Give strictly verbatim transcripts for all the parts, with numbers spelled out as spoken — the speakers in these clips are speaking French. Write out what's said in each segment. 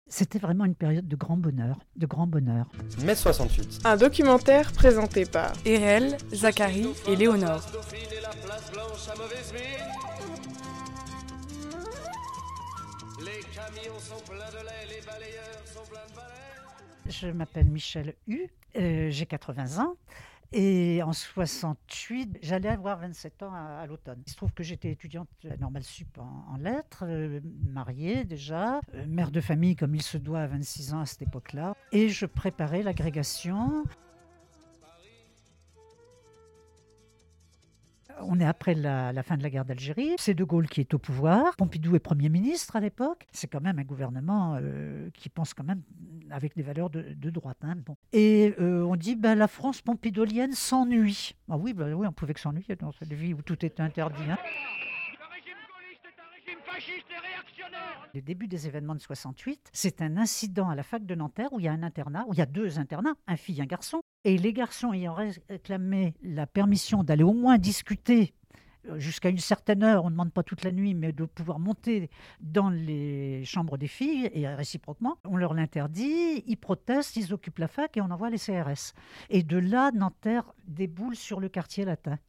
C'était vraiment une période de grand bonheur, de grand bonheur. Mai soixante-huit. Un documentaire présenté par Erel, Zachary et Léonore. Je m'appelle Michel Hu, euh, j'ai quatre-vingts ans. Et en soixante-huit, j'allais avoir vingt-sept ans à, à l'automne. Il se trouve que j'étais étudiante à Normale Sup en, en lettres, euh, mariée déjà, euh, mère de famille comme il se doit à vingt-six ans à cette époque-là. Et je préparais l'agrégation. On est après la, la fin de la guerre d'Algérie. C'est De Gaulle qui est au pouvoir. Pompidou est Premier ministre à l'époque. C'est quand même un gouvernement euh, qui pense quand même avec des valeurs de, de droite. Hein. Bon. Et euh, on dit ben, la France pompidolienne s'ennuie. Ah oui, ben, oui, on pouvait que s'ennuyer dans cette vie où tout était interdit. Hein. Le début des événements de soixante-huit, c'est un incident à la fac de Nanterre où il y a un internat, où il y a deux internats, un fille et un garçon. Et les garçons ayant réclamé la permission d'aller au moins discuter jusqu'à une certaine heure, on ne demande pas toute la nuit, mais de pouvoir monter dans les chambres des filles, et réciproquement, on leur l'interdit, ils protestent, ils occupent la fac et on envoie les C R S. Et de là, Nanterre déboule sur le quartier latin.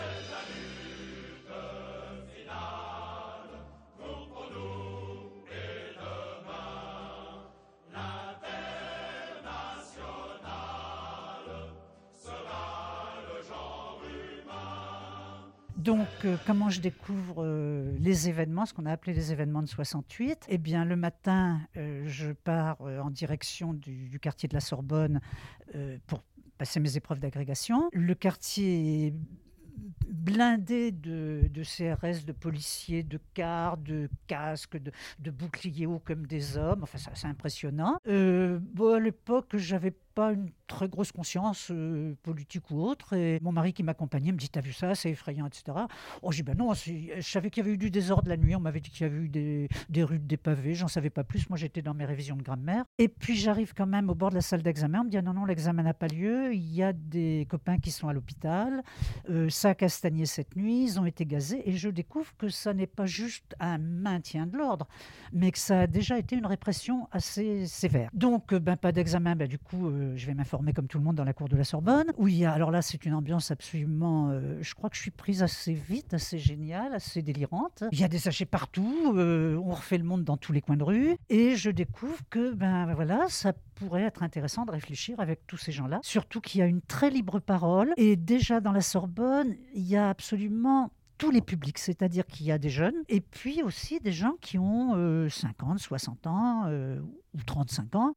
Donc, euh, comment je découvre euh, les événements, ce qu'on a appelé les événements de soixante-huit ? Eh bien, le matin, euh, je pars euh, en direction du, du quartier de la Sorbonne euh, pour passer mes épreuves d'agrégation. Le quartier est blindé de, de C R S, de policiers, de cars, de casques, de, de boucliers hauts comme des hommes. Enfin, ça, c'est impressionnant. Euh, bon, à l'époque, j'avais pas une très grosse conscience euh, politique ou autre. Et mon mari qui m'accompagnait me dit « T'as vu ça, c'est effrayant, et cetera » Oh, j'ai dit ben non, c'est... je savais qu'il y avait eu du désordre la nuit. On m'avait dit qu'il y avait eu des, des rues, des pavés. J'en savais pas plus. Moi, j'étais dans mes révisions de grammaire. Et puis, j'arrive quand même au bord de la salle d'examen. On me dit ah, non, non, l'examen n'a pas lieu. Il y a des copains qui sont à l'hôpital. Euh, ça a castagné cette nuit. Ils ont été gazés. Et je découvre que ça n'est pas juste un maintien de l'ordre, mais que ça a déjà été une répression assez sévère. Donc, ben, pas d'examen. Ben, du coup, euh, je vais m'informer comme tout le monde dans la cour de la Sorbonne. Où il y a, alors là, c'est une ambiance absolument... Euh, je crois que je suis prise assez vite, assez géniale, assez délirante. Il y a des sachets partout. Euh, on refait le monde dans tous les coins de rue. Et je découvre que, ben voilà, ça pourrait être intéressant de réfléchir avec tous ces gens-là. Surtout qu'il y a une très libre parole. Et déjà dans la Sorbonne, il y a absolument tous les publics, c'est-à-dire qu'il y a des jeunes et puis aussi des gens qui ont euh, cinquante, soixante ans euh, ou trente-cinq ans.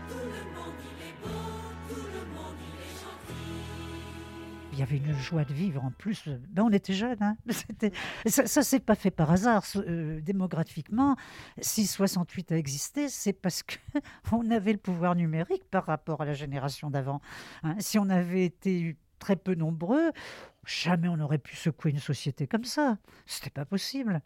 Il y avait une joie de vivre en plus. Ben, on était jeunes. Hein. C'était... Ça ne s'est pas fait par hasard. Euh, démographiquement, si soixante-huit a existé, c'est parce qu'on avait le pouvoir numérique par rapport à la génération d'avant. Hein. Si on avait été très peu nombreux, jamais on n'aurait pu secouer une société comme ça. C'était pas possible.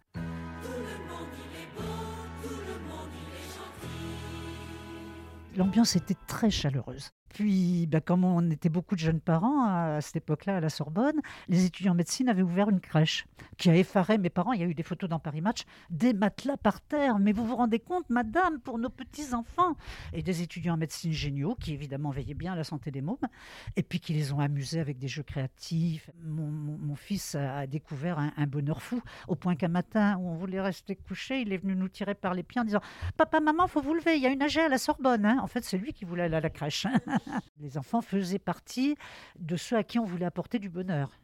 L'ambiance était très chaleureuse. Puis, ben, comme on était beaucoup de jeunes parents à cette époque-là à la Sorbonne, les étudiants en médecine avaient ouvert une crèche qui a effaré mes parents. Il y a eu des photos dans Paris Match, des matelas par terre. Mais vous vous rendez compte, madame, pour nos petits-enfants. Et des étudiants en médecine géniaux qui, évidemment, veillaient bien à la santé des mômes et puis qui les ont amusés avec des jeux créatifs. Mon, mon, mon fils a, a découvert un, un bonheur fou, au point qu'un matin où on voulait rester couché, il est venu nous tirer par les pieds en disant « Papa, maman, faut vous lever, il y a une A G à la Sorbonne. Hein. » En fait, c'est lui qui voulait aller à la crèche. Les enfants faisaient partie de ceux à qui on voulait apporter du bonheur.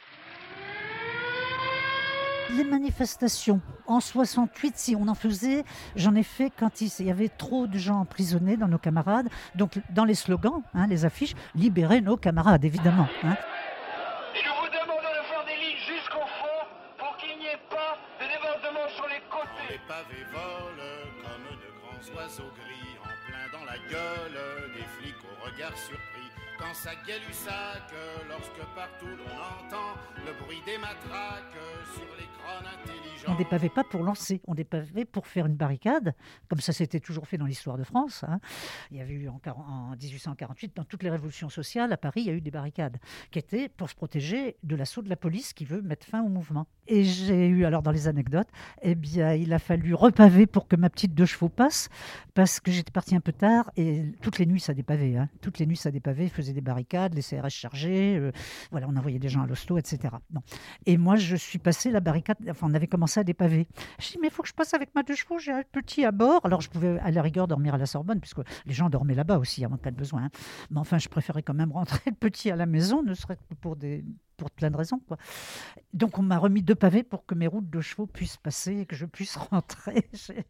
Les manifestations, en soixante-huit, si on en faisait, j'en ai fait quand il y avait trop de gens emprisonnés dans nos camarades. Donc dans les slogans, hein, les affiches, libérer nos camarades, évidemment. Hein. Et nous vous demandons de faire des lignes jusqu'au fond pour qu'il n'y ait pas de débordement sur les côtés. Les pavés volent comme de grands oiseaux gris en plein dans la gueule des flics au regard surpris. quand ça Gay-Lussac, lorsque partout l'on entend le bruit des matraques sur les crânes intelligents. On dépavait pas pour lancer, on dépavait pour faire une barricade, comme ça s'était toujours fait dans l'histoire de France. Hein. Il y avait eu en, en dix-huit cent quarante-huit, dans toutes les révolutions sociales, à Paris, il y a eu des barricades qui étaient pour se protéger de l'assaut de la police qui veut mettre fin au mouvement. Et j'ai eu, alors dans les anecdotes, eh bien, il a fallu repaver pour que ma petite deux chevaux passe, parce que j'étais partie un peu tard et toutes les nuits ça dépavait. Hein. Toutes les nuits ça dépavait, faisaient des barricades, les C R S chargés, euh, voilà, on envoyait des gens à l'hosto, et cetera. Bon. Et moi je suis passée la barricade, enfin on avait commencé à dépaver. Je dis mais il faut que je passe avec ma deux chevaux, j'ai un petit à bord. Alors je pouvais à la rigueur dormir à la Sorbonne, puisque les gens dormaient là-bas aussi en cas de besoin. Hein. Mais enfin je préférais quand même rentrer le petit à la maison, ne serait-ce que pour des... pour plein de raisons, quoi. Donc on m'a remis deux pavés pour que mes roues de chevaux puissent passer et que je puisse rentrer.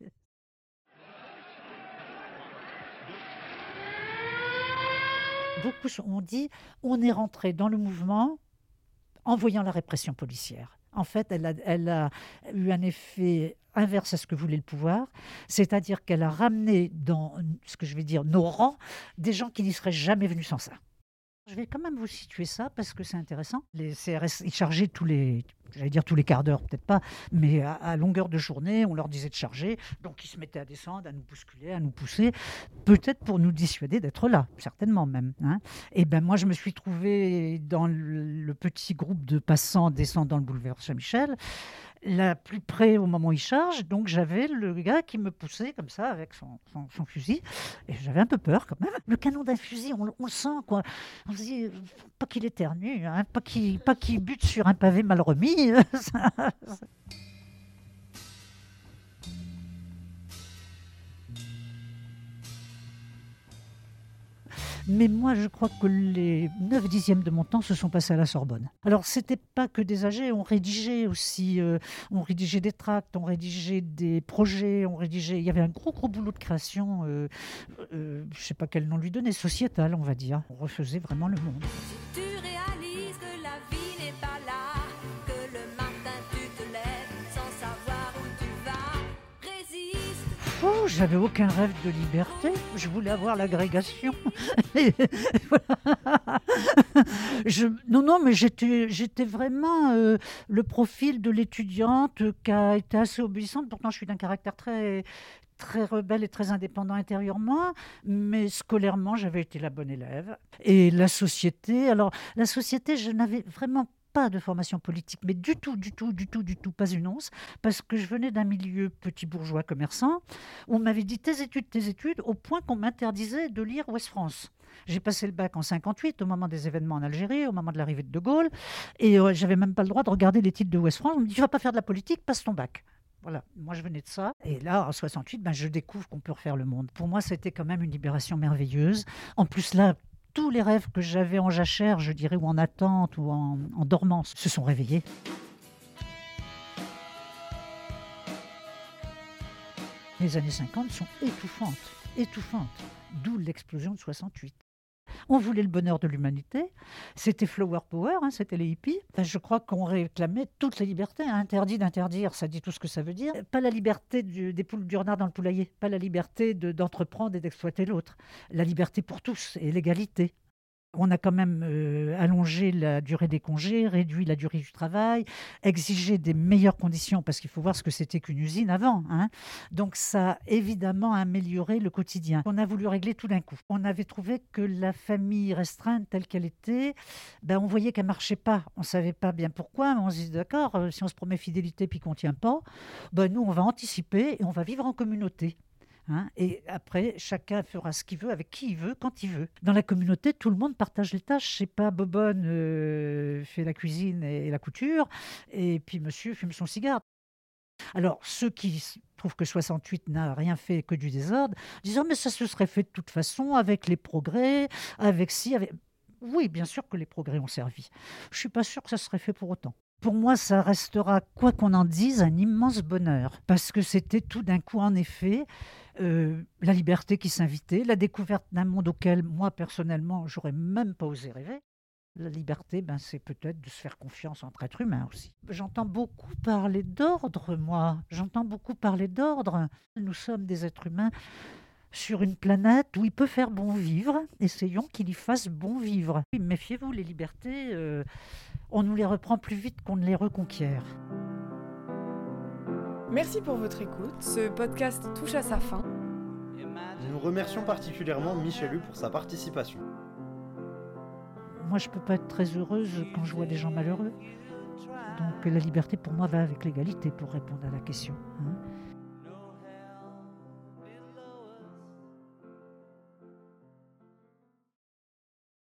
Beaucoup ont dit on est rentré dans le mouvement en voyant la répression policière. En fait, elle a, elle a eu un effet inverse à ce que voulait le pouvoir, c'est-à-dire qu'elle a ramené dans ce que je vais dire nos rangs des gens qui n'y seraient jamais venus sans ça. Je vais quand même vous situer ça parce que c'est intéressant. Les C R S, ils chargeaient tous les, j'allais dire tous les quarts d'heure, peut-être pas, mais à, à longueur de journée, on leur disait de charger. Donc ils se mettaient à descendre, à nous bousculer, à nous pousser, peut-être pour nous dissuader d'être là, certainement même. Hein. Et ben moi, je me suis trouvée dans le, le petit groupe de passants descendant le boulevard Saint-Michel, la plus près au moment où il charge, donc j'avais le gars qui me poussait comme ça avec son, son, son fusil, et j'avais un peu peur quand même. Le canon d'un fusil, on, on le sent quoi. On se dit, pas qu'il éternue, hein, pas qu'il pas qu'il bute sur un pavé mal remis. Mais moi, je crois que les neuf dixièmes de mon temps se sont passés à la Sorbonne. Alors, ce n'était pas que des âgés, on rédigeait aussi, euh, on rédigeait des tracts, on rédigeait des projets, on rédigeait... Il y avait un gros, gros boulot de création, euh, euh, je ne sais pas quel nom lui donner, sociétal, on va dire. On refaisait vraiment le monde. Si tu réalises que la vie n'est pas là, que le matin tu te lèves sans savoir où tu vas, résiste. Oh, j'avais aucun rêve de liberté, je voulais avoir l'agrégation. Et voilà. je, non, non, mais j'étais, j'étais vraiment euh, le profil de l'étudiante qui a été assez obéissante. Pourtant, je suis d'un caractère très, très rebelle et très indépendant intérieurement, mais scolairement, j'avais été la bonne élève. Et la société, alors, la société, je n'avais vraiment pas de formation politique, mais du tout, du tout, du tout, du tout, pas une once, parce que je venais d'un milieu petit bourgeois commerçant, où on m'avait dit tes études, tes études, au point qu'on m'interdisait de lire Ouest France. J'ai passé le bac en cinquante-huit, au moment des événements en Algérie, au moment de l'arrivée de De Gaulle, et euh, j'avais même pas le droit de regarder les titres de Ouest France. On me dit tu vas pas faire de la politique, passe ton bac. Voilà, moi je venais de ça. Et là, en soixante-huit, ben, je découvre qu'on peut refaire le monde. Pour moi, c'était quand même une libération merveilleuse. En plus, là, tous les rêves que j'avais en jachère, je dirais, ou en attente, ou en, en dormance, se sont réveillés. Les années cinquante sont étouffantes, étouffantes, d'où l'explosion de soixante-huit. On voulait le bonheur de l'humanité, c'était Flower Power, hein, c'était les hippies. Je crois qu'on réclamait toutes les libertés, hein. Interdit d'interdire, ça dit tout ce que ça veut dire. Pas la liberté du, des poules du renard dans le poulailler, pas la liberté de, d'entreprendre et d'exploiter l'autre. La liberté pour tous et l'égalité. On a quand même euh, allongé la durée des congés, réduit la durée du travail, exigé des meilleures conditions, parce qu'il faut voir ce que c'était qu'une usine avant. Hein. Donc ça a évidemment amélioré le quotidien. On a voulu régler tout d'un coup. On avait trouvé que la famille restreinte telle qu'elle était, ben on voyait qu'elle ne marchait pas. On ne savait pas bien pourquoi, mais on se dit d'accord, euh, si on se promet fidélité puis qu'on ne tient pas, ben nous on va anticiper et on va vivre en communauté. Hein, et après, chacun fera ce qu'il veut, avec qui il veut, quand il veut. Dans la communauté, tout le monde partage les tâches. C'est pas Bobonne euh, fait la cuisine et la couture, et puis monsieur fume son cigare. Alors, ceux qui trouvent que soixante-huit n'a rien fait que du désordre, disent oh, mais ça se serait fait de toute façon, avec les progrès, avec si... Avec... Oui, bien sûr que les progrès ont servi. Je ne suis pas sûre que ça serait fait pour autant. Pour moi, ça restera, quoi qu'on en dise, un immense bonheur. Parce que c'était tout d'un coup, en effet, euh, la liberté qui s'invitait, la découverte d'un monde auquel, moi, personnellement, j'aurais même pas osé rêver. La liberté, ben, c'est peut-être de se faire confiance entre êtres humains aussi. J'entends beaucoup parler d'ordre, moi. J'entends beaucoup parler d'ordre. Nous sommes des êtres humains sur une planète où il peut faire bon vivre. Essayons qu'il y fasse bon vivre. Méfiez-vous, les libertés, euh, on nous les reprend plus vite qu'on ne les reconquiert. Merci pour votre écoute. Ce podcast touche à sa fin. Nous remercions particulièrement Michel Hu pour sa participation. Moi, je ne peux pas être très heureuse quand je vois des gens malheureux. Donc la liberté, pour moi, va avec l'égalité, pour répondre à la question. Hein.